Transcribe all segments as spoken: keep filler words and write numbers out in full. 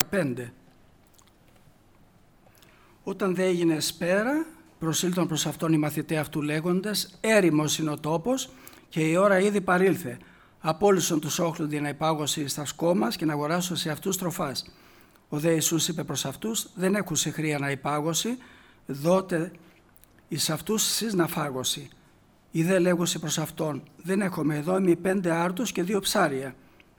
δεκαπέντε. Όταν δε έγινε εσπέρα, προσήλθον προς αυτόν οι μαθηταί αυτού λέγοντας, έρημος είναι ο τόπος και η ώρα ήδη παρήλθε. Απόλυσον τους όχλους για να υπάγωση στα σκόμας και να αγοράσω σε αυτούς τροφάς. Ο δε Ιησούς είπε προς αυτούς, δεν έχουσε χρία να υπάγωση, δότε εις αυτούς εσείς να φάγωση. Ή δε λέγωσε προς αυτόν, δεν έχουμε εδώ εμεί πέντε άρτους και δύο ψάρια.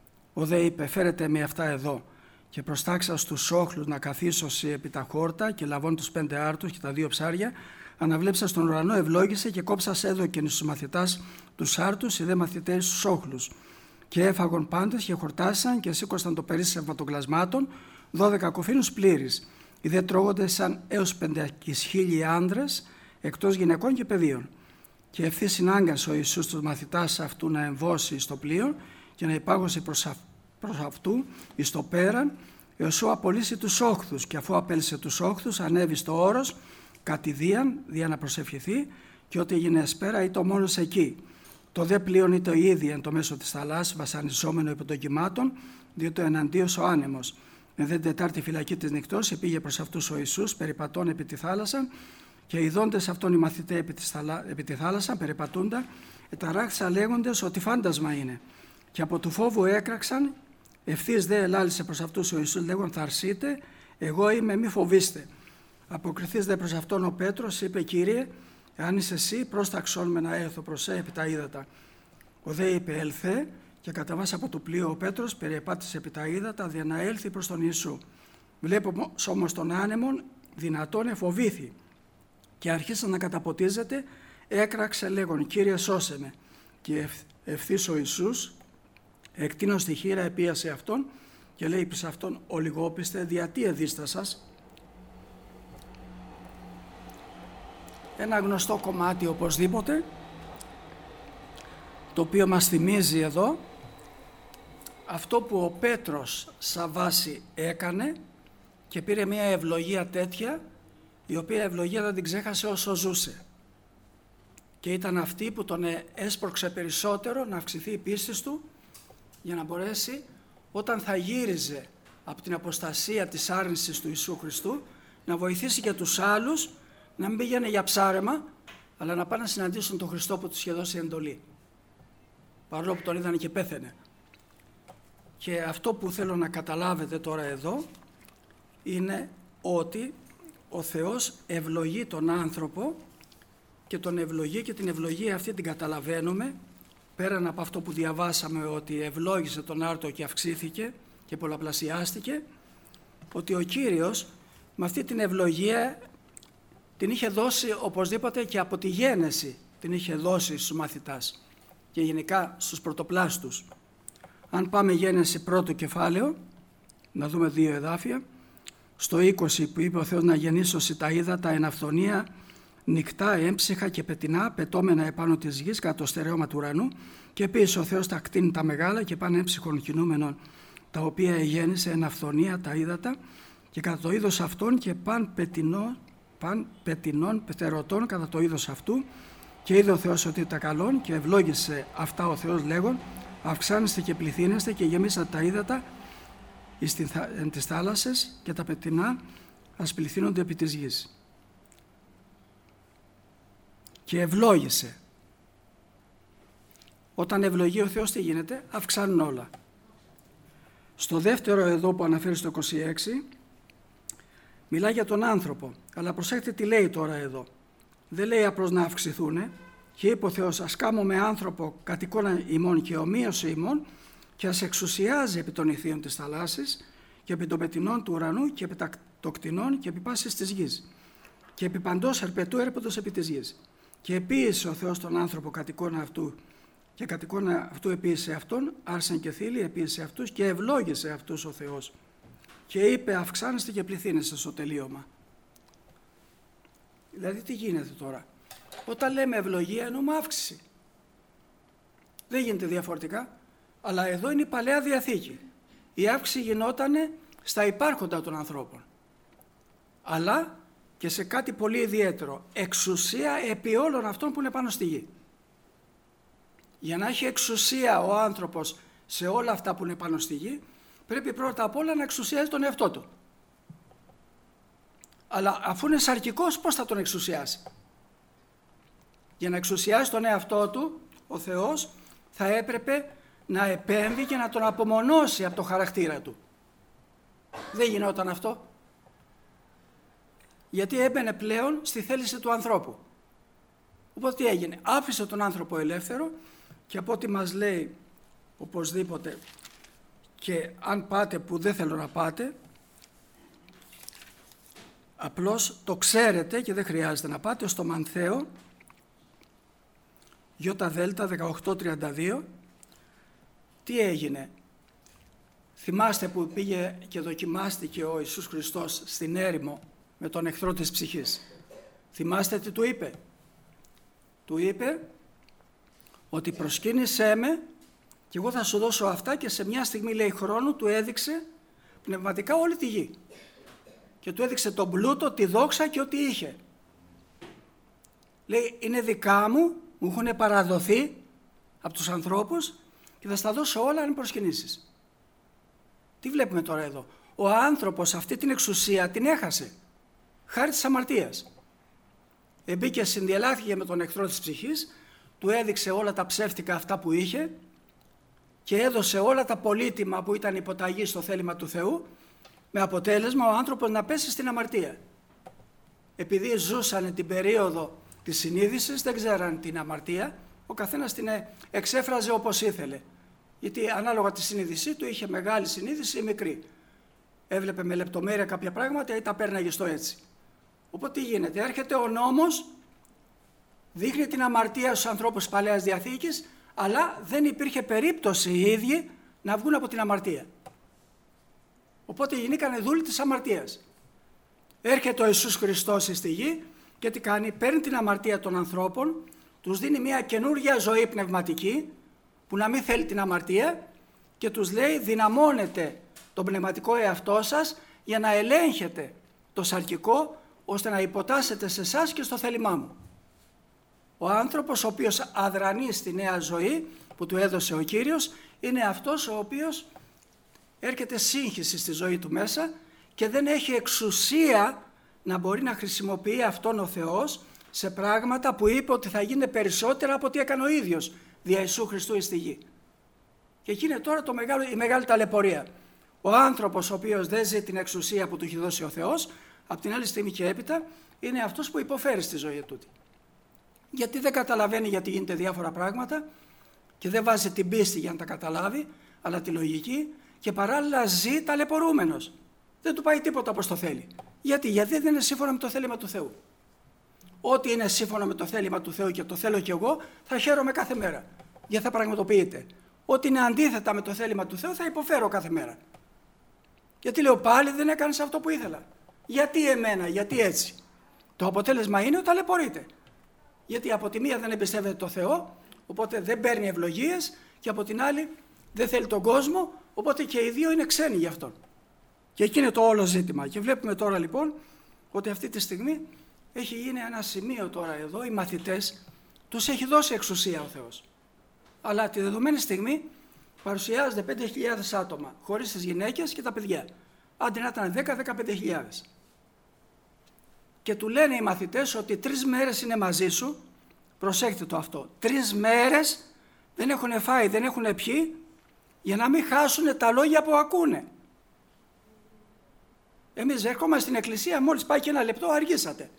Ο δε είπε, φέρετε με αυτά εδώ. Και προστάξα στους όχλους να καθίσωση επί τα χόρτα και λαβών τους πέντε άρτους και τα δύο ψάρια, αναβλέψα στον ουρανό, ευλόγησε και κόψας έδωκεν στους μαθητάς τους άρτους, οι δε μαθητές στους όχλους. Και έφαγον πάντες και χορτάσαν και σήκωσαν το περίσσευμα των κλασμάτων, δώδεκα κοφίνους πλήρεις. Οι δε τρώγοντες σαν έως πεντακισχίλιοι άνδρες, εκτός γυναικών και παιδίων. Και ευθύ συνάγκασε ο Ιησούς τους μαθητάς αυτού να εμβώσει στο πλοίο και να υπάγωσε προς, αυ, προς αυτού εις το πέραν, έως ο απολύσει τους όχθους. Και αφού απέλυσε τους όχθους, ανέβη στο όρος, κατηδίαν, δια να προσευχηθεί, και ό,τι έγινε εσπέρα ήταν μόνος εκεί. Το δε πλοίον ήταν ήδη εν το μέσο της θαλάσσης, βασανιζόμενο υπό των κυμάτων, διότι εναντίος ο άνεμος. Με δε τετάρτη φυλακή της νυχτός, επήγε προς αυτούς ο Ιησούς, περιπατών επί τη θάλασσα, και ειδώντες αυτόν οι μαθηταί επί, θαλά, επί τη θάλασσα, περιπατούντα, εταράχθησαν λέγοντες ότι φάντασμα είναι. Και από του φόβου έκραξαν, ευθύς δε ελάλησε προς αυτούς ο Ιησούς, λέγον θα αρσείτε, εγώ είμαι, μη φοβήστε. Αποκριθείς δε προς αυτόν ο Πέτρος, είπε, Κύριε, εάν είσαι εσύ, πρόσταξόν με να έρθω προς σε επί τα ύδατα. Ο δε είπε, έλθε, και καταβάσει από το πλοίο ο Πέτρος, περιεπάτησε επί τα ύδατα, για να έλθει προς τον Ιησού. Βλέπω όμως τον άνεμον, δυνατόν εφοβήθη. Και άρχισε να καταποτίζεται, έκραξε λέγον, Κύριε σώσε με. Και ευθύς ο Ιησούς, εκτείνως τη χείρα, επίασε αυτόν και λέει πεις αυτόν, ο λιγόπιστε, δια τι εδίστασας. Ένα γνωστό κομμάτι οπωσδήποτε, το οποίο μας θυμίζει εδώ αυτό που ο Πέτρος σαν βάση έκανε και πήρε μια ευλογία τέτοια, η οποία ευλογία δεν την ξέχασε όσο ζούσε. Και ήταν αυτή που τον έσπρωξε περισσότερο να αυξηθεί η πίστη του, για να μπορέσει όταν θα γύριζε από την αποστασία της άρνησης του Ιησού Χριστού να βοηθήσει και τους άλλους να μην πήγαινε για ψάρεμα, αλλά να πάνε να συναντήσουν τον Χριστό που τους είχε δώσει εντολή. Παρόλο που τον είδανε και πέθαινε. Και αυτό που θέλω να καταλάβετε τώρα εδώ είναι ότι ο Θεός ευλογεί τον άνθρωπο και τον ευλογεί, και την ευλογία αυτή την καταλαβαίνουμε πέραν από αυτό που διαβάσαμε, ότι ευλόγησε τον άρτο και αυξήθηκε και πολλαπλασιάστηκε, ότι ο Κύριος με αυτή την ευλογία την είχε δώσει οπωσδήποτε και από τη γένεση, την είχε δώσει στους μαθητάς και γενικά στους πρωτοπλάστους. Αν πάμε Γένεση πρώτο κεφάλαιο, να δούμε δύο εδάφια, στο είκοσι που είπε ο Θεός να γεννήσωσει τα ύδατα εν αυθονία, νυκτά, έμψυχα και πετεινά, πετώμενα επάνω της γης κατά το στερέωμα του ουρανού, και επίσης ο Θεός τα κτίνει τα μεγάλα και πάνε έμψυχων κινούμενων, τα οποία εγέννησε εν αυθονία τα ύδατα, και κατά το είδος αυτών και παν πετεινών, παν πετεινών πετερωτών κατά το είδος αυτού, και είδε ο Θεός ότι ήταν καλόν, και ευλόγησε αυτά ο Θεός λέγον, αυξάνεστε και πληθύνεστε και γεμίσατε τα ύδατα εν τις θάλασσες, και τα πετεινά ας πληθύνονται επί της γης. Και ευλόγησε. Όταν ευλογεί ο Θεός τι γίνεται? Αυξάνουν όλα. Στο δεύτερο εδώ που αναφέρει στο είκοσι έξι μιλάει για τον άνθρωπο, αλλά προσέξτε τι λέει τώρα εδώ. Δεν λέει απλώς να αυξηθούνε, και είπε ο Θεός ας κάμω άνθρωπο κατ' εικόνα ημών και ομοίωση ημών, και ας εξουσιάζει επί των ηθίων της θαλάσσης και επί των πετεινών του ουρανού και επί των κτηνών και επί πάσης της γης και επί παντός ερπετού έρπετος επί της γης. Και επίησε ο Θεός τον άνθρωπο κατ' εικόνα αυτού, και κατ' εικόνα αυτού επίησε αυτόν, άρσεν και θήλη, επίησε αυτούς και ευλόγησε αυτούς ο Θεός. Και είπε αυξάνεστε και πληθύνεστε στο τελείωμα. Δηλαδή τι γίνεται τώρα? Όταν λέμε ευλογία εννοούμε αύξηση. Δεν γίνεται διαφορετικά. Αλλά εδώ είναι η Παλαιά Διαθήκη. Η αύξηση γινόταν στα υπάρχοντα των ανθρώπων. Αλλά και σε κάτι πολύ ιδιαίτερο. Εξουσία επί όλων αυτών που είναι πάνω στη γη. Για να έχει εξουσία ο άνθρωπος σε όλα αυτά που είναι πάνω στη γη, πρέπει πρώτα απ' όλα να εξουσιάζει τον εαυτό του. Αλλά αφού είναι σαρκικός, πώς θα τον εξουσιάσει? Για να εξουσιάσει τον εαυτό του, ο Θεός θα έπρεπε να επέμβει και να τον απομονώσει από το χαρακτήρα του. Δεν γινόταν αυτό. Γιατί έμπαινε πλέον στη θέληση του ανθρώπου. Οπότε τι έγινε? Άφησε τον άνθρωπο ελεύθερο και από ό,τι μας λέει οπωσδήποτε, και αν πάτε που δεν θέλω να πάτε, απλώς το ξέρετε και δεν χρειάζεται να πάτε, στο Μανθαίο Ι Δέλτα δεκαοκτώ τριάντα δύο, τι έγινε? Θυμάστε που πήγε και δοκιμάστηκε ο Ιησούς Χριστός στην έρημο με τον εχθρό της ψυχής? Θυμάστε τι του είπε? Του είπε ότι προσκύνησέ με και εγώ θα σου δώσω αυτά, και σε μια στιγμή, λέει, χρόνου του έδειξε πνευματικά όλη τη γη. Και του έδειξε τον πλούτο, τη δόξα και ό,τι είχε. Λέει, είναι δικά μου, μου έχουν παραδοθεί από τους ανθρώπους και θα στα δώσω όλα αν προσκυνήσεις. Τι βλέπουμε τώρα εδώ? Ο άνθρωπος αυτή την εξουσία την έχασε χάρη της αμαρτίας. Εμπήκε, συνδιαλλάχθηκε με τον εχθρό της ψυχής, του έδειξε όλα τα ψεύτικα αυτά που είχε και έδωσε όλα τα πολύτιμα που ήταν υποταγή στο θέλημα του Θεού, με αποτέλεσμα ο άνθρωπος να πέσει στην αμαρτία. Επειδή ζούσαν την περίοδο της συνείδησης, δεν ξέραν την αμαρτία, ο καθένας την εξέφραζε όπως ήθελε. Γιατί ανάλογα τη συνείδησή του είχε μεγάλη συνείδηση ή μικρή. Έβλεπε με λεπτομέρεια κάποια πράγματα ή τα πέρναγε στο έτσι. Οπότε τι γίνεται? Έρχεται ο νόμος, δείχνει την αμαρτία στους ανθρώπους της Παλαιάς Διαθήκης, αλλά δεν υπήρχε περίπτωση οι ίδιοι να βγουν από την αμαρτία. Οπότε γινήκανε δούλοι της αμαρτίας. Έρχεται ο Ιησούς Χριστός στη γη και τι κάνει? Παίρνει την αμαρτία των ανθρώπων, τους δίνει μια καινούργια ζωή πνευματική που να μην θέλει την αμαρτία και τους λέει, δυναμώνετε τον πνευματικό εαυτό σας για να ελέγχετε το σαρκικό, ώστε να υποτάσσετε σε εσάς και στο θέλημά μου. Ο άνθρωπος ο οποίος αδρανεί στη νέα ζωή που του έδωσε ο Κύριος είναι αυτός ο οποίος έρχεται σύγχυση στη ζωή του μέσα και δεν έχει εξουσία να μπορεί να χρησιμοποιεί αυτόν ο Θεός σε πράγματα που είπε ότι θα γίνει περισσότερα από ό,τι έκανε ο ίδιος δια Ιησού Χριστού στη γη. Και εκεί είναι τώρα το μεγάλο, η μεγάλη ταλαιπωρία. Ο άνθρωπος ο οποίος δεν ζει την εξουσία που του έχει δώσει ο Θεός, από την άλλη στιγμή και έπειτα, είναι αυτός που υποφέρει στη ζωή τούτη. Γιατί δεν καταλαβαίνει γιατί γίνεται διάφορα πράγματα και δεν βάζει την πίστη για να τα καταλάβει, αλλά τη λογική, και παράλληλα ζει ταλαιπωρούμενος. Δεν του πάει τίποτα όπως το θέλει. Γιατί? Γιατί δεν είναι σύμφωνα με το θέλημα του Θεού. Ό,τι είναι σύμφωνα με το θέλημα του Θεού και το θέλω κι εγώ, θα χαίρομαι κάθε μέρα. Γιατί θα πραγματοποιείται. Ό,τι είναι αντίθετα με το θέλημα του Θεού, θα υποφέρω κάθε μέρα. Γιατί λέω πάλι δεν έκανες αυτό που ήθελα. Γιατί εμένα, γιατί έτσι? Το αποτέλεσμα είναι ότι ταλαιπωρείται. Γιατί από τη μία δεν εμπιστεύεται το Θεό, οπότε δεν παίρνει ευλογίες, και από την άλλη δεν θέλει τον κόσμο, οπότε και οι δύο είναι ξένοι γι' αυτόν. Και εκεί είναι το όλο ζήτημα. Και βλέπουμε τώρα λοιπόν ότι αυτή τη στιγμή έχει γίνει ένα σημείο τώρα εδώ, οι μαθητές τους έχει δώσει εξουσία ο Θεός. Αλλά τη δεδομένη στιγμή παρουσιάζονται πέντε χιλιάδες άτομα, χωρίς τις γυναίκες και τα παιδιά. Άντε να ήταν δέκα με δεκαπέντε χιλιάδες. Και του λένε οι μαθητές ότι τρεις μέρες είναι μαζί σου, προσέχτε το αυτό, τρεις μέρες δεν έχουν φάει, δεν έχουν πιει, για να μην χάσουν τα λόγια που ακούνε. Εμείς έρχομαστε στην εκκλησία, μόλις πάει και ένα λεπτό αργήσατε.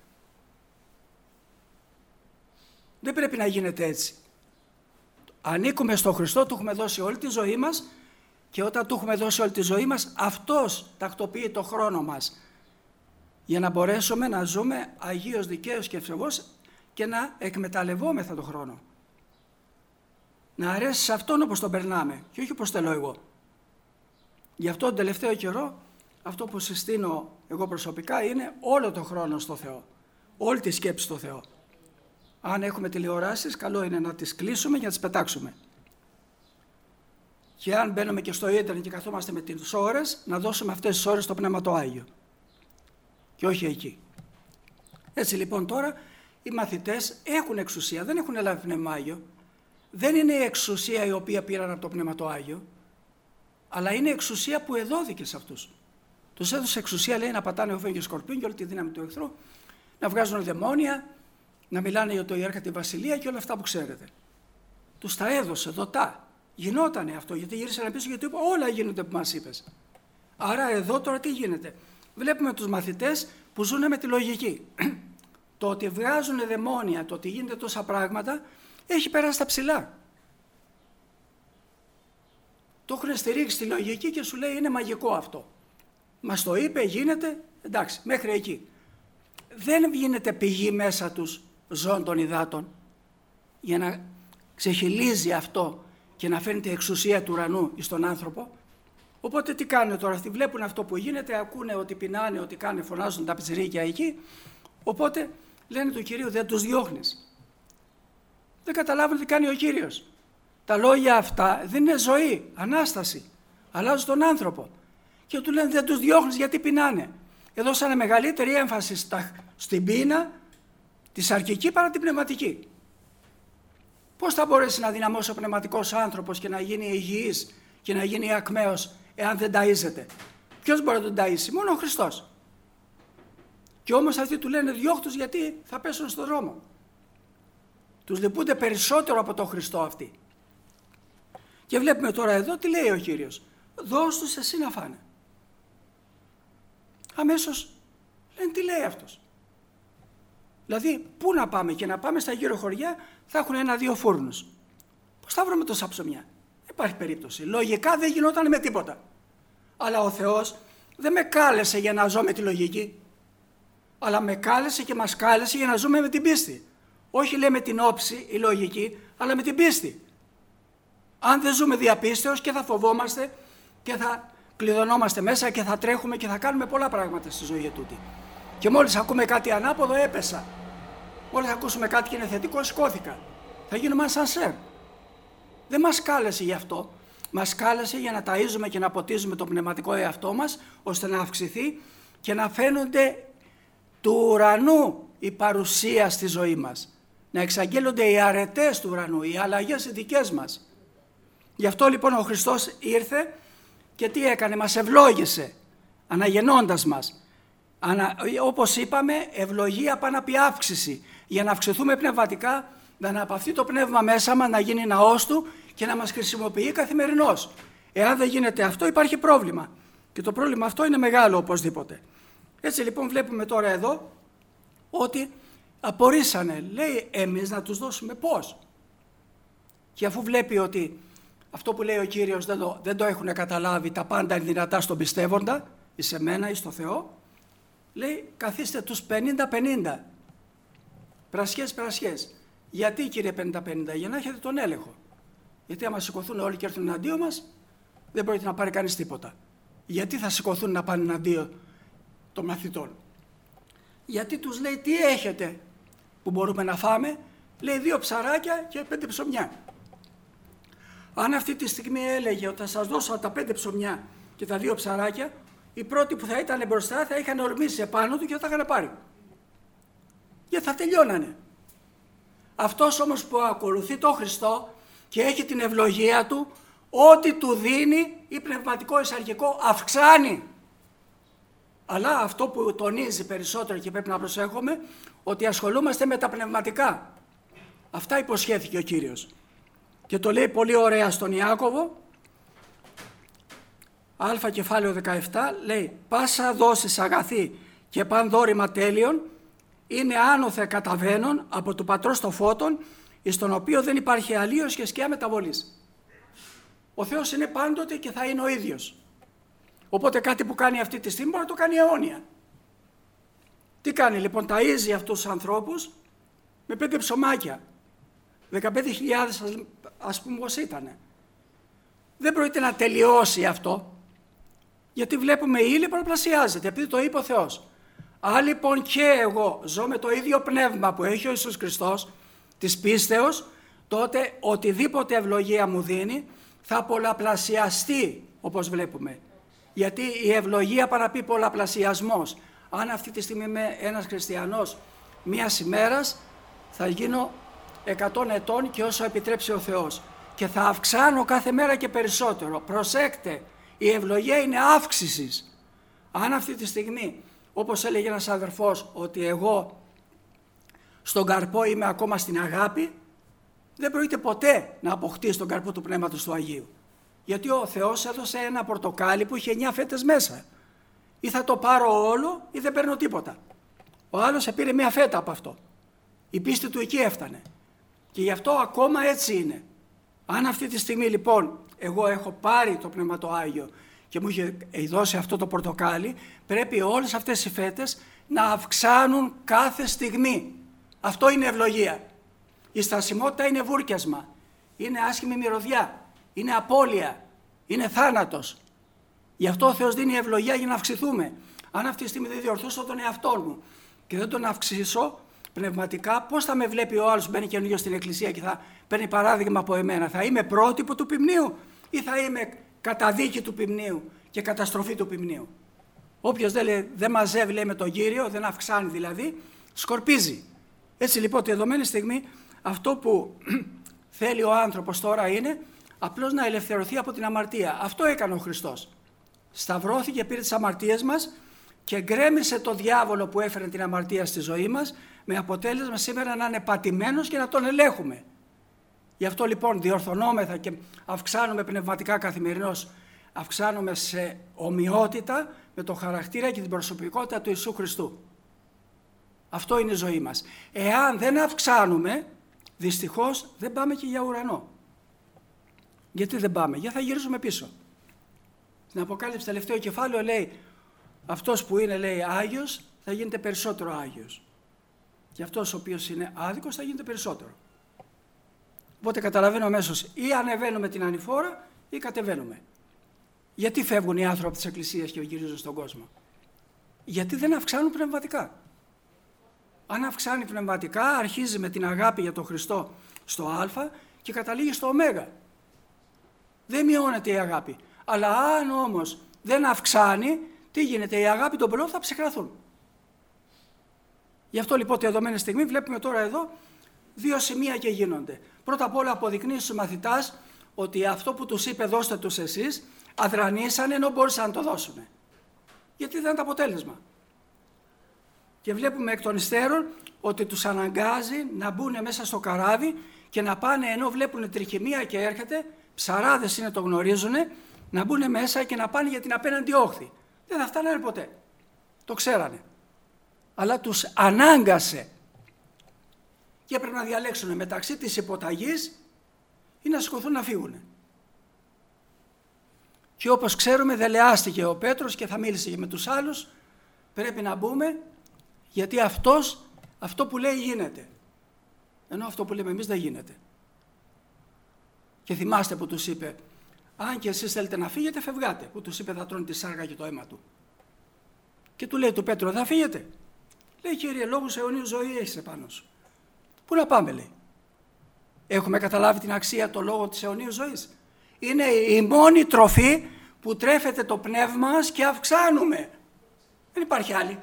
Δεν πρέπει να γίνεται έτσι. Ανήκουμε στον Χριστό, του έχουμε δώσει όλη τη ζωή μας, και όταν του έχουμε δώσει όλη τη ζωή μας, αυτός τακτοποιεί το χρόνο μας για να μπορέσουμε να ζούμε αγίως, δικαίως και ευσεβώς και να εκμεταλλευόμεθα τον χρόνο. Να αρέσει σε αυτόν όπως τον περνάμε και όχι όπως θέλω εγώ. Γι' αυτό τον τελευταίο καιρό αυτό που συστήνω εγώ προσωπικά είναι όλο τον χρόνο στο Θεό, όλη τη σκέψη στο Θεό. Αν έχουμε τηλεοράσεις, καλό είναι να τις κλείσουμε και να τις πετάξουμε. Και αν μπαίνουμε και στο ίντερνετ και καθόμαστε με τις ώρες, να δώσουμε αυτές τις ώρες στο Πνεύμα το Άγιο. Και όχι εκεί. Έτσι λοιπόν τώρα οι μαθητές έχουν εξουσία, δεν έχουν λάβει Πνεύμα Άγιο. Δεν είναι η εξουσία η οποία πήραν από το Πνεύμα το Άγιο. αλλά είναι εξουσία που εδόθηκε σε αυτούς. Τους έδωσε εξουσία, λέει, να πατάνε όφεν και σκορπίων και όλη τη δύναμη του εχθρού, να βγάζουν δαιμόνια, να μιλάνε για το ιέρκα τη βασιλεία και όλα αυτά που ξέρετε. Τους τα έδωσε δοτά. Γινότανε αυτό, γιατί γύρισαν πίσω γιατί είπα όλα γίνονται που μας είπες. Άρα εδώ τώρα τι γίνεται. Βλέπουμε τους μαθητές που ζουν με τη λογική. Το ότι βγάζουν δαιμόνια, το ότι γίνεται τόσα πράγματα, έχει περάσει τα ψηλά. Το έχουν στηρίξει στη λογική και σου λέει είναι μαγικό αυτό. Μας το είπε, γίνεται, εντάξει, μέχρι εκεί. Δεν γίνεται πηγή μέσα τους ζώων των υδάτων για να ξεχυλίζει αυτό και να φαίνεται η εξουσία του ουρανού στον άνθρωπο. Οπότε τι κάνουν τώρα αυτοί, βλέπουν αυτό που γίνεται, ακούνε ότι πεινάνε, ότι κάνουν, φωνάζουν τα πιτσιρίκια εκεί. Οπότε λένε του Κυρίου δεν τους διώχνεις. Δεν καταλάβουν τι κάνει ο Κύριος. Τα λόγια αυτά δεν είναι ζωή, Ανάσταση. Αλλάζουν τον άνθρωπο. Και του λένε δεν τους διώχνεις γιατί πεινάνε. Έδωσαν μεγαλύτερη έμφαση στα, στην πείνα, τη σαρκική παρά την πνευματική. Πώς θα μπορέσει να δυναμώσει ο πνευματικός άνθρωπος και να γίνει υγιής και να γίνει ακμαίος εάν δεν ταΐζεται? Ποιος μπορεί να τον ταΐσει? Μόνο ο Χριστός. Και όμως αυτοί του λένε διώχτους γιατί θα πέσουν στον δρόμο. Τους λυπούνται περισσότερο από τον Χριστό αυτοί. Και βλέπουμε τώρα εδώ τι λέει ο Κύριος. Δώσ' τους εσύ να φάνε. Αμέσως λένε τι λέει αυτός. Δηλαδή πού να πάμε, και να πάμε στα γύρω χωριά θα έχουν ένα-δύο φούρνους. Πώς θα βρούμε τόσα ψωμιά? Δεν υπάρχει περίπτωση. Λογικά δεν γινόταν με τίποτα. Αλλά ο Θεός δεν με κάλεσε για να ζω με τη λογική. Αλλά με κάλεσε και μας κάλεσε για να ζούμε με την πίστη. Όχι λέει με την όψη, η λογική, αλλά με την πίστη. Αν δεν ζούμε διαπίστεως και θα φοβόμαστε και θα κλειδωνόμαστε μέσα και θα τρέχουμε και θα κάνουμε πολλά πράγματα στη ζωή ετούτη. Και μόλις ακούμε κάτι ανάποδο έπεσα. Μόλις ακούσουμε κάτι και είναι θετικό σηκώθηκα. Θα γίνουμε σαν σερ. Δεν μας κάλεσε γι' αυτό. Μας κάλεσε για να ταΐζουμε και να ποτίζουμε το πνευματικό εαυτό μας ώστε να αυξηθεί και να φαίνονται του ουρανού η παρουσία στη ζωή μας. Να εξαγγέλλονται οι αρετές του ουρανού, οι αλλαγές οι δικές μας. Γι' αυτό λοιπόν ο Χριστός ήρθε και τι έκανε? Μας ευλόγησε αναγεννώντας μας. Ανα, όπως είπαμε, ευλογία πάνω από αύξηση. Για να αυξηθούμε πνευματικά, να αναπαυθεί το πνεύμα μέσα μας, να γίνει ναός του και να μας χρησιμοποιεί καθημερινώς. Εάν δεν γίνεται αυτό υπάρχει πρόβλημα. Και το πρόβλημα αυτό είναι μεγάλο οπωσδήποτε. Έτσι λοιπόν βλέπουμε τώρα εδώ ότι απορρίσανε. Λέει εμείς να τους δώσουμε πώς? Και αφού βλέπει ότι αυτό που λέει ο Κύριος δεν το, δεν το έχουν καταλάβει, τα πάντα είναι δυνατά στον πιστεύοντα, εις σε μένα ή στο Θεό, λέει καθίστε τους πενήντα πενήντα, πρασιές πρασιές. Γιατί κύριε πενήντα πενήντα? Για να έχετε τον έλεγχο. Γιατί άμα σηκωθούν όλοι και έρθουν εναντίον μας, δεν πρόκειται να πάρει κανείς τίποτα. Γιατί θα σηκωθούν να πάνε εναντίον των μαθητών? Γιατί τους λέει τι έχετε που μπορούμε να φάμε? Λέει δύο ψαράκια και πέντε ψωμιά. Αν αυτή τη στιγμή έλεγε ότι θα σας δώσω τα πέντε ψωμιά και τα δύο ψαράκια, οι πρώτοι που θα ήταν μπροστά θα είχαν ορμήσει επάνω του και θα τα είχαν πάρει. Και θα τελειώνανε. Αυτός όμως που ακολουθεί τον Χριστό και έχει την ευλογία του, ό,τι του δίνει ή πνευματικό εισαρχικό αυξάνει. Αλλά αυτό που τονίζει περισσότερο και πρέπει να προσέχουμε, ότι ασχολούμαστε με τα πνευματικά. Αυτά υποσχέθηκε ο Κύριος. Και το λέει πολύ ωραία στον Ιάκωβο, Α κεφάλαιο δεκαεπτά, λέει «Πάσα δόσεις αγαθή και παν δώρημα τέλειον είναι άνωθε καταβαίνον από του πατρός το φώτον, εις τον οποίο δεν υπάρχει αλλίος και σκιά μεταβολής». Ο Θεός είναι πάντοτε και θα είναι ο ίδιος. Οπότε κάτι που κάνει αυτή τη στιγμή μπορεί να το κάνει αιώνια. Τι κάνει λοιπόν? Ταΐζει αυτούς τους ανθρώπους με πέντε ψωμάκια. δεκαπέντε χιλιάδες ας πούμε πως ήτανε. Δεν πρόκειται να τελειώσει αυτό, γιατί βλέπουμε η ύλη πολλαπλασιάζεται, επειδή το είπε ο Θεός. Αν λοιπόν και εγώ ζω με το ίδιο πνεύμα που έχει ο Ιησούς Χριστός, της πίστεως, τότε οτιδήποτε ευλογία μου δίνει θα πολλαπλασιαστεί, όπως βλέπουμε. Γιατί η ευλογία παραπεί πολλαπλασιασμός. Αν αυτή τη στιγμή είμαι ένας χριστιανός μίας ημέρας, θα γίνω εκατό ετών και όσο επιτρέψει ο Θεός. Και θα αυξάνω κάθε μέρα και περισσότερο. Προσέξτε, Η ευλογία είναι αύξησης. Αν αυτή τη στιγμή, όπως έλεγε ένας αδερφός, ότι εγώ στον καρπό είμαι ακόμα στην αγάπη, δεν πρόκειται ποτέ να αποκτήσει τον καρπό του Πνεύματος του Αγίου. Γιατί ο Θεός έδωσε ένα πορτοκάλι που είχε εννιά φέτες μέσα. Ή θα το πάρω όλο ή δεν παίρνω τίποτα. Ο άλλος πήρε μια φέτα από αυτό. Η πίστη του εκεί έφτανε. Και γι' αυτό ακόμα έτσι είναι. Αν αυτή τη στιγμή λοιπόν εγώ έχω πάρει το Πνεύμα το Άγιο και μου είχε δώσει αυτό το πορτοκάλι, πρέπει όλες αυτές οι φέτες να αυξάνουν κάθε στιγμή. Αυτό είναι ευλογία. Η στασιμότητα είναι βούρκιασμα, είναι άσχημη μυρωδιά, είναι απώλεια, είναι θάνατος. Γι' αυτό ο Θεός δίνει ευλογία για να αυξηθούμε. Αν αυτή τη στιγμή δεν διορθώσω τον εαυτό μου και δεν τον αυξήσω πνευματικά, πώς θα με βλέπει ο άλλος που μπαίνει καινούριο στην εκκλησία και θα παίρνει παράδειγμα από εμένα? Θα είμαι πρότυπο του ποιμνίου ή θα είμαι καταδίκη του ποιμνίου και καταστροφή του ποιμνίου? Όποιος δεν, λέει, δεν μαζεύει, λέει, με τον Κύριο, δεν αυξάνει δηλαδή, σκορπίζει. Έτσι λοιπόν τη δεδομένη στιγμή αυτό που θέλει ο άνθρωπος τώρα είναι απλώς να ελευθερωθεί από την αμαρτία. Αυτό έκανε ο Χριστός. Σταυρώθηκε, πήρε τις αμαρτίες μας και γκρέμισε το διάβολο που έφερε την αμαρτία στη ζωή μας, με αποτέλεσμα σήμερα να είναι πατημένος και να τον ελέγχουμε. Γι' αυτό λοιπόν διορθωνόμεθα και αυξάνουμε πνευματικά καθημερινώς, αυξάνουμε σε ομοιότητα με το χαρακτήρα και την προσωπικότητα του Ιησού Χριστού. Αυτό είναι η ζωή μας. Εάν δεν αυξάνουμε, δυστυχώς δεν πάμε και για ουρανό. Γιατί δεν πάμε? Γιατί θα γυρίζουμε πίσω. Στην Αποκάλυψη τελευταίο κεφάλαιο λέει, αυτός που είναι, λέει, Άγιος θα γίνεται περισσότερο Άγιος. Και αυτός ο οποίος είναι άδικος θα γίνεται περισσότερο. Οπότε καταλαβαίνω αμέσως, ή ανεβαίνουμε την ανηφόρα ή κατεβαίνουμε. Γιατί φεύγουν οι άνθρωποι της Εκκλησίας και γυρίζουν στον κόσμο? Γιατί δεν αυξάνουν πνευματικά. Αν αυξάνει πνευματικά, αρχίζει με την αγάπη για τον Χριστό στο Α και καταλήγει στο Ω. Δεν μειώνεται η αγάπη. Αλλά αν όμως δεν αυξάνει, τι γίνεται? Η αγάπη των πολλών θα ψυχραθούν. Γι' αυτό λοιπόν τη δεδομένη στιγμή βλέπουμε τώρα εδώ δύο σημεία και γίνονται. Πρώτα απ' όλα αποδεικνύει στους μαθητάς ότι αυτό που τους είπε δώστε τους εσείς, αδρανήσανε ενώ μπορούσαν να το δώσουν. Γιατί δεν είναι το αποτέλεσμα. Και βλέπουμε εκ των υστέρων ότι τους αναγκάζει να μπουν μέσα στο καράβι και να πάνε, ενώ βλέπουν τριχημία και έρχεται, ψαράδες είναι, το γνωρίζουν, να μπουν μέσα και να πάνε για την απέναντι όχθη. Δεν θα φτάνανε ποτέ. Το ξέρανε. Αλλά τους ανάγκασε. Και έπρεπε να διαλέξουν μεταξύ της υποταγής ή να σηκωθούν να φύγουν. Και όπως ξέρουμε δελεάστηκε ο Πέτρος και θα μίλησε και με τους άλλους. Πρέπει να μπούμε, γιατί αυτός, αυτό που λέει γίνεται. Ενώ αυτό που λέμε εμείς δεν γίνεται. Και θυμάστε που τους είπε, αν και εσείς θέλετε να φύγετε, φευγάτε. Που τους είπε θα τρώνε τη σάργα και το αίμα του. Και του λέει του Πέτρου, θα φύγετε? Λέει, Κύριε, λόγους αιωνίου ζωή έχεις επάνω σου. Πού να πάμε, λέει? Έχουμε καταλάβει την αξία, το λόγο της αιωνίου ζωής? Είναι η μόνη τροφή που τρέφεται το πνεύμα μας και αυξάνουμε. Δεν υπάρχει άλλη.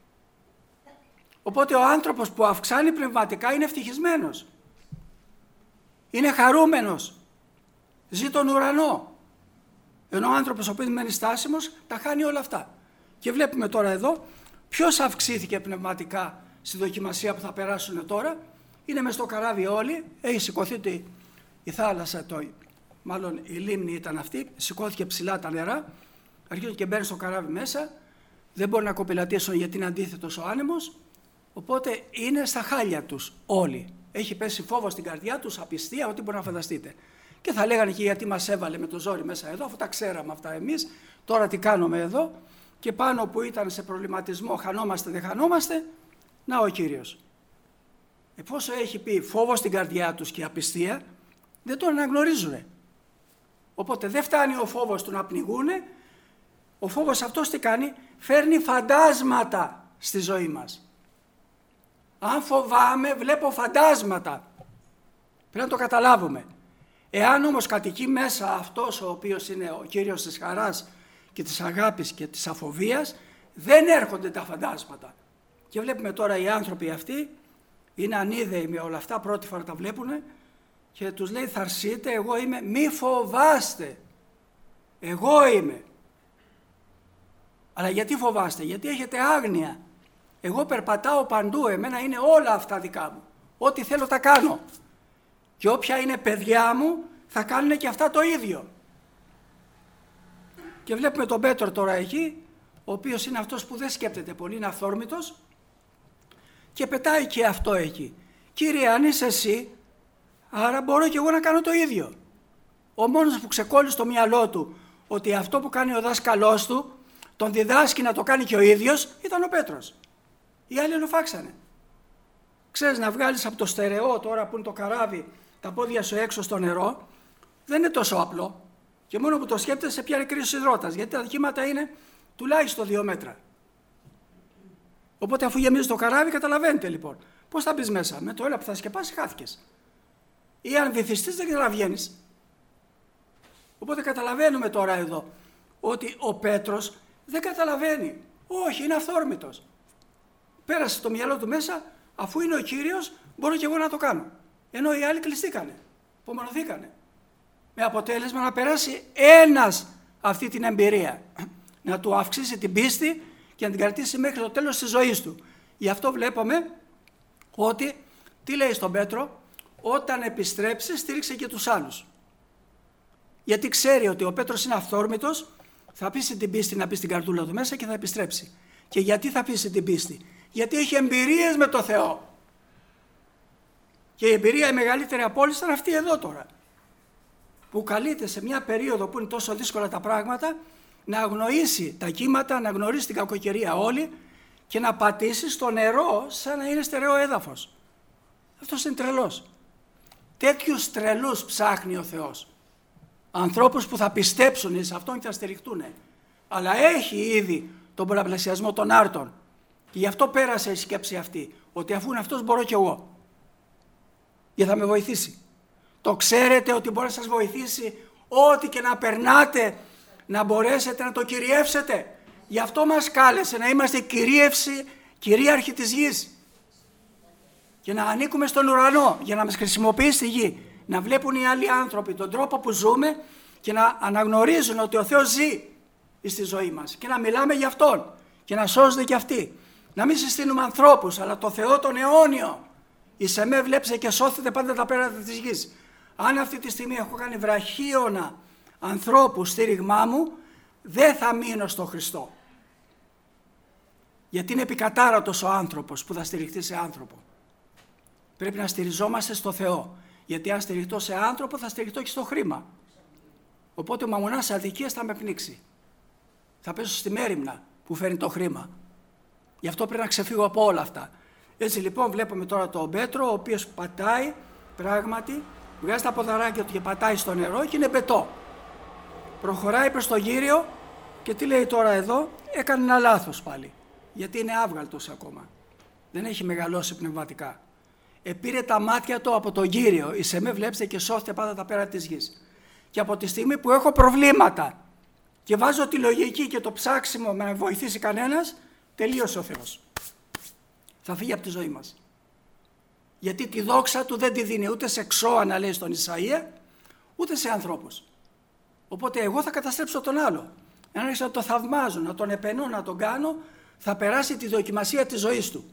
Οπότε ο άνθρωπος που αυξάνει πνευματικά είναι ευτυχισμένος. Είναι χαρούμενος. Ζει τον ουρανό. Ενώ ο άνθρωπος ο οποίος μένει στάσιμος τα χάνει όλα αυτά. Και βλέπουμε τώρα εδώ ποιος αυξήθηκε πνευματικά στη δοκιμασία που θα περάσουν τώρα. Είναι μες στο καράβι όλοι, έχει σηκωθεί τη, η θάλασσα, το, μάλλον η λίμνη ήταν αυτή, σηκώθηκε ψηλά τα νερά, αρχίζουν και μπαίνουν στο καράβι μέσα, δεν μπορεί να κοπηλατήσουν γιατί είναι αντίθετος ο άνεμος, οπότε είναι στα χάλια τους όλοι. Έχει πέσει φόβο στην καρδιά τους, απιστία, ό,τι μπορεί να φανταστείτε. Και θα λέγανε και γιατί μας έβαλε με το ζόρι μέσα εδώ, αφού τα ξέραμε αυτά εμείς, τώρα τι κάνουμε εδώ, και πάνω που ήταν σε προβληματισμό, χανόμαστε, δεν χανόμαστε, να ο Κύριος. Εφόσον έχει πει φόβο στην καρδιά τους και απιστία, δεν τον αναγνωρίζουν. Οπότε δεν φτάνει ο φόβος του να πνιγούνε, ο φόβος αυτός τι κάνει? Φέρνει φαντάσματα στη ζωή μας. Αν φοβάμαι, βλέπω φαντάσματα. Πρέπει να το καταλάβουμε. Εάν όμως κατοικεί μέσα αυτός ο οποίος είναι ο Κύριος της χαράς και της αγάπης και της αφοβίας, δεν έρχονται τα φαντάσματα. Και βλέπουμε τώρα οι άνθρωποι αυτοί, είναι ανίδεοι με όλα αυτά, πρώτη φορά τα βλέπουν και τους λέει θαρσείτε, εγώ είμαι, μη φοβάστε, εγώ είμαι. Αλλά γιατί φοβάστε? Γιατί έχετε άγνοια. Εγώ περπατάω παντού, εμένα είναι όλα αυτά δικά μου. Ό,τι θέλω τα κάνω. Και όποια είναι παιδιά μου θα κάνουν και αυτά το ίδιο. Και βλέπουμε τον Πέτρο τώρα εκεί, ο οποίος είναι αυτός που δεν σκέπτεται πολύ, είναι αυθόρμητος και πετάει και αυτό εκεί. Κύριε, αν είσαι εσύ, άρα μπορώ και εγώ να κάνω το ίδιο. Ο μόνος που ξεκόλλησε στο μυαλό του ότι αυτό που κάνει ο δάσκαλός του τον διδάσκει να το κάνει και ο ίδιος ήταν ο Πέτρος. Οι άλλοι ελοφάξανε. Ξέρεις, να βγάλεις από το στερεό τώρα που είναι το καράβι τα πόδια σου έξω στο νερό δεν είναι τόσο απλό. Και μόνο που το σκέπτεσαι πιάνει κρίση υδρότας, γιατί τα κύματα είναι τουλάχιστον δύο μέτρα. Οπότε αφού γεμίζει το καράβι, καταλαβαίνετε λοιπόν. Πώς θα μπεις μέσα? Με το έλα που θα σκεπάσει χάθηκες. Ή αν βυθιστείς δεν καταλαβαίνεις. Οπότε καταλαβαίνουμε τώρα εδώ ότι ο Πέτρος δεν καταλαβαίνει. Όχι, είναι αυθόρμητος. Πέρασε το μυαλό του μέσα, αφού είναι ο Κύριος, μπορώ και εγώ να το κάνω. Ενώ οι άλλοι κλειστήκανε, απομονωθήκανε. Με αποτέλεσμα να περάσει ένας αυτή την εμπειρία. Να του αυξήσει την πίστη και να την κρατήσει μέχρι το τέλος της ζωής του. Γι' αυτό βλέπουμε ότι, τι λέει στον Πέτρο, όταν επιστρέψει στήριξε και τους άλλους. Γιατί ξέρει ότι ο Πέτρος είναι αυθόρμητος, θα αφήσει την πίστη να πει στην καρδούλα του μέσα και θα επιστρέψει. Και γιατί θα αφήσει την πίστη? Γιατί έχει εμπειρίες με το Θεό. Και η εμπειρία η μεγαλύτερη από όλες ήταν αυτή εδώ τώρα. Που καλείται σε μια περίοδο που είναι τόσο δύσκολα τα πράγματα να αγνοήσει τα κύματα, να γνωρίσει την κακοκαιρία όλη και να πατήσει στο νερό σαν να είναι στερεό έδαφος. Αυτός είναι τρελός. Τέτοιους τρελούς ψάχνει ο Θεός. Ανθρώπους που θα πιστέψουν σε αυτόν και θα στηριχτούν. Αλλά έχει ήδη τον πολλαπλασιασμό των άρτων. Και γι' αυτό πέρασε η σκέψη αυτή. Ότι αφού είναι αυτός μπορώ κι εγώ. Και θα με βοηθήσει. Το ξέρετε ότι μπορεί να σας βοηθήσει ό,τι και να περνάτε να μπορέσετε να το κυριεύσετε. Γι' αυτό μας κάλεσε να είμαστε κυρίευση, κυρίαρχοι της γης. Και να ανήκουμε στον ουρανό για να μας χρησιμοποιεί στη γη. Να βλέπουν οι άλλοι άνθρωποι τον τρόπο που ζούμε και να αναγνωρίζουν ότι ο Θεός ζει στη ζωή μας. Και να μιλάμε για Αυτόν και να σώζονται κι αυτοί. Να μην συστήνουμε ανθρώπους, αλλά το Θεό τον αιώνιο. Εις εμέ βλέψε και σώθετε πάντα τα πέρατα της γης. Αν αυτή τη στιγμή έχω κάνει βραχίωνα ανθρώπου στήριγμά μου, δεν θα μείνω στο Χριστό. Γιατί είναι επικατάρατος ο άνθρωπος που θα στηριχτεί σε άνθρωπο. Πρέπει να στηριζόμαστε στο Θεό. Γιατί αν στηριχτώ σε άνθρωπο θα στηριχτώ και στο χρήμα. Οπότε ο μαμονάς αδικίας θα με πνίξει. Θα πέσω στη μέριμνα που φέρνει το χρήμα. Γι' αυτό πρέπει να ξεφύγω από όλα αυτά. Έτσι λοιπόν βλέπουμε τώρα τον Πέτρο, ο οποίος πατάει πράγματι, βγάζει τα ποδαράκια του και πατάει στο νερό και είναι πετό. Προχωράει προς τον Κύριο και τι λέει τώρα εδώ? Έκανε ένα λάθος πάλι. Γιατί είναι άβγαλτος ακόμα. Δεν έχει μεγαλώσει πνευματικά. Επήρε τα μάτια του από τον Κύριο. Εις εμέ βλέψτε και σώθετε πάντα τα πέρα της γης. Και από τη στιγμή που έχω προβλήματα και βάζω τη λογική και το ψάξιμο με να βοηθήσει κανένας, τελείωσε ο Θεός. Θα φύγει από τη ζωή μας. Γιατί τη δόξα του δεν τη δίνει ούτε σε ξώανα, λέει στον Ισαΐα, ούτε σε ανθρώπους. Οπότε εγώ θα καταστρέψω τον άλλο. Αν άρχισα να το θαυμάζω, να τον επενώ, να τον κάνω, θα περάσει τη δοκιμασία της ζωής του.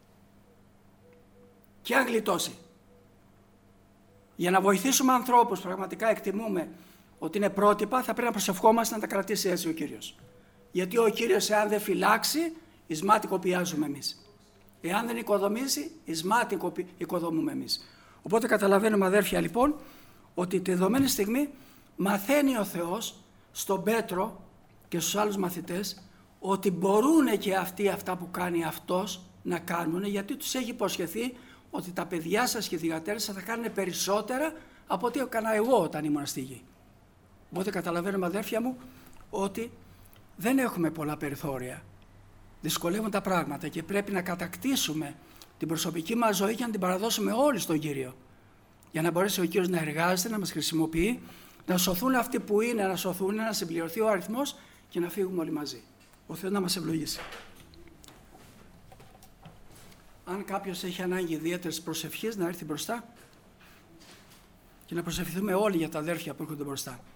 Και αν γλιτώσει. Για να βοηθήσουμε ανθρώπους, πραγματικά εκτιμούμε ότι είναι πρότυπα, θα πρέπει να προσευχόμαστε να τα κρατήσει έτσι ο Κύριος. Γιατί ο Κύριος, εάν δεν φυλάξει, εις μάτι κοπιάζουμε εμείς. Εάν δεν οικοδομήσει, εις μάτι οικοδομούμε εμείς. Οπότε καταλαβαίνουμε, αδέρφια, λοιπόν, ότι τη δεδομένη στιγμή μαθαίνει ο Θεός στον Πέτρο και στους άλλους μαθητές ότι μπορούν και αυτοί αυτά που κάνει αυτός να κάνουν, γιατί τους έχει υποσχεθεί ότι τα παιδιά σας και οι θυγατέρες σας θα κάνουν περισσότερα από ό,τι έκανα εγώ όταν ήμουν στη γη. Οπότε καταλαβαίνουμε, αδέρφια μου, ότι δεν έχουμε πολλά περιθώρια. Δυσκολεύουν τα πράγματα και πρέπει να κατακτήσουμε την προσωπική μας ζωή και να την παραδώσουμε όλοι στον Κύριο. Για να μπορέσει ο Κύριος να εργάζεται, να μας χρησιμοποιεί, να σωθούν αυτοί που είναι, να σωθούν, να συμπληρωθεί ο αριθμός και να φύγουμε όλοι μαζί. Ο Θεός να μας ευλογήσει. Αν κάποιος έχει ανάγκη ιδιαίτερης προσευχής, να έρθει μπροστά και να προσευχηθούμε όλοι για τα αδέρφια που έρχονται μπροστά.